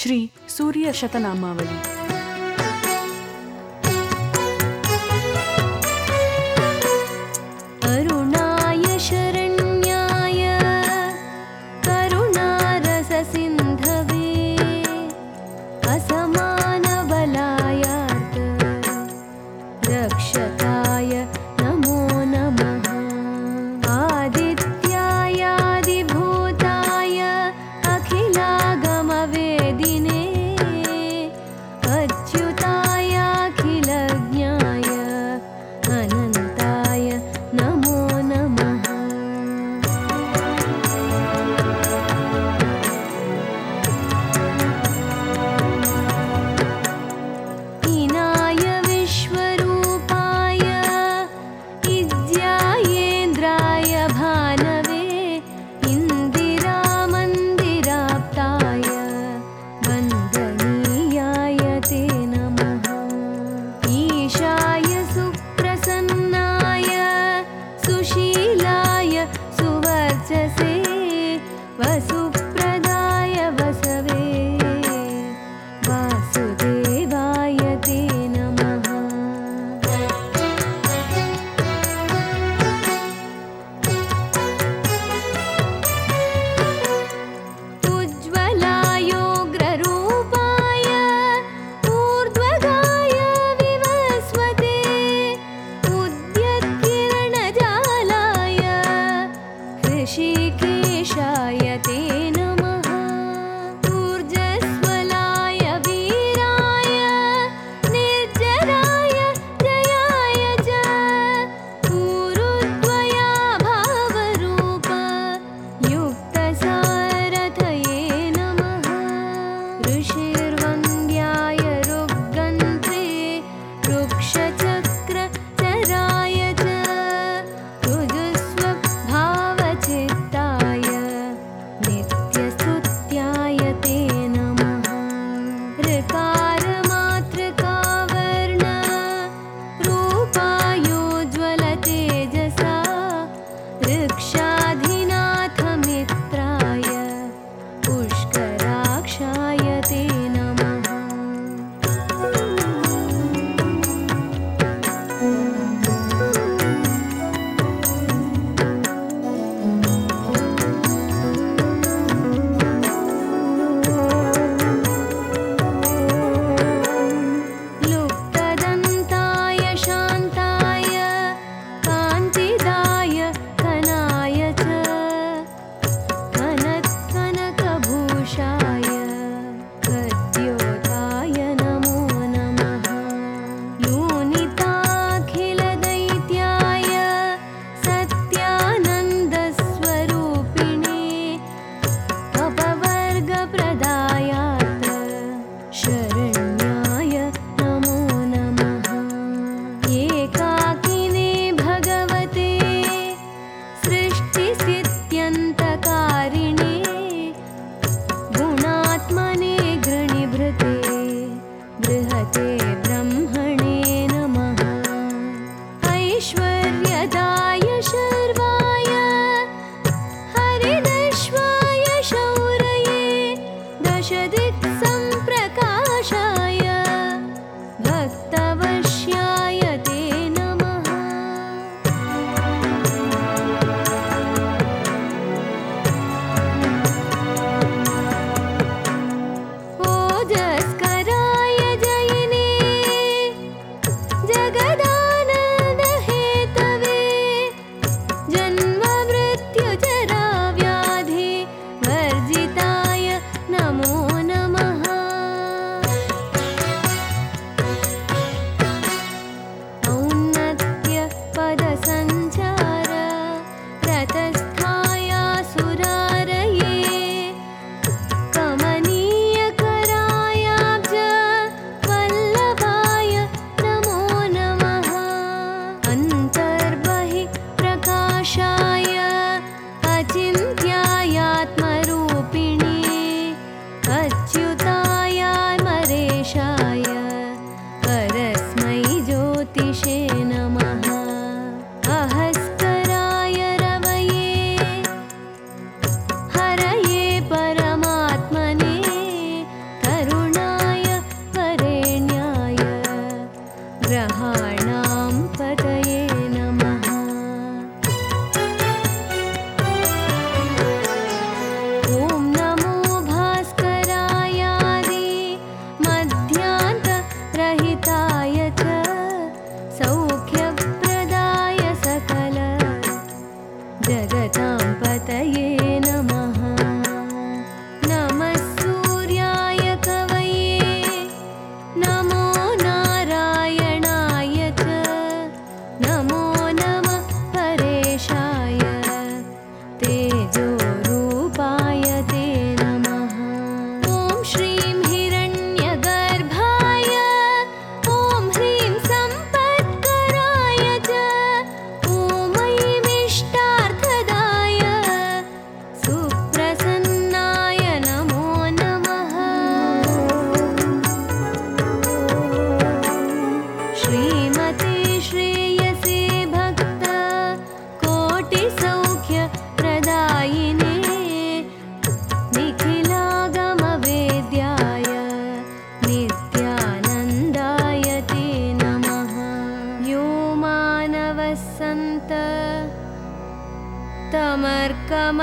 श्री सूर्य शतनामावली। अरुणाय शरण्याय करुणारससिन्धवे असमानबलायार्त रक्षकाय नमो नमः। आदित्यायादिभूताय अखिलागमवेदिने अच्युतायाखिलज्ञाय अनन्ताय नमो नमः। हीनाय विश्वरूपाय इज्यायेन्द्राय भानवे इन्दिरामन्दिराप्ताय वन्दनीयाय ते नमः। ईशाय सुप्रसन्नाय सुशीलाय सुवर्चसे वसुप्रदाय वसवे वासुदेवाय ते नमः। उज्ज्वलायोग्ररूपाय ऊर्ध्वगाय विवस्वते उद्यत्किरणजालाय ऋषिकेशाय ते नमः। ऊर्जस्वलाय वीराय निर्जराय जयाय च ऊरुद्वया भावरूप युक्तसारथये नमः। ऋषिर्वन्द्याय रुग्गन्त्रे वृक्षचक्रचराय च ऋजुस्वभावचित्ताय नित्यस्तुत्याय ते नमः। ऋकारमातृकावर्ण रूपायोज्ज्वलतेजसा ऋक्षाधिनाथमित्राय पुष्कराक्षाय ते नमः। लुप्तदन्ताय शान्ताय कान्तिदाय घनाय च घनत्कनकभूषाय गद्योताय नमो नमः। यूनिताखिलदैत्याय सत्यानन्दस्वरूपिणे अपवर्गप्रदायात् शरण्याय नमो नमः। एकाकिने भगवते सृष्टिस्थित्यन्तकारिणे गुणात्मने घृणिभृते बृहते ब्रह्मणे नमः। ऐश्वर्यदाय शर्वाय हरिदश्वाय शौरये दशदिक्सम्प्रकाशाय भक्तवश्याय ते नमः। ओजस्कराय जयिने जगदानन्दहेतवे जन्ममृत्युजराव्याधि वर्जिताय नमो नमः।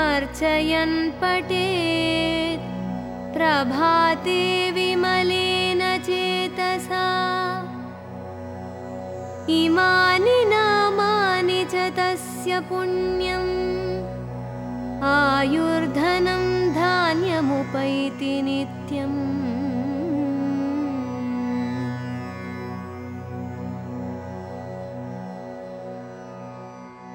नाममर्चयन् पठेत् प्रभाते विमलेन चेतसा इमानि नामानि च तस्य पुण्यम् आयुर्धनं धान्यमुपैति नित्यम्।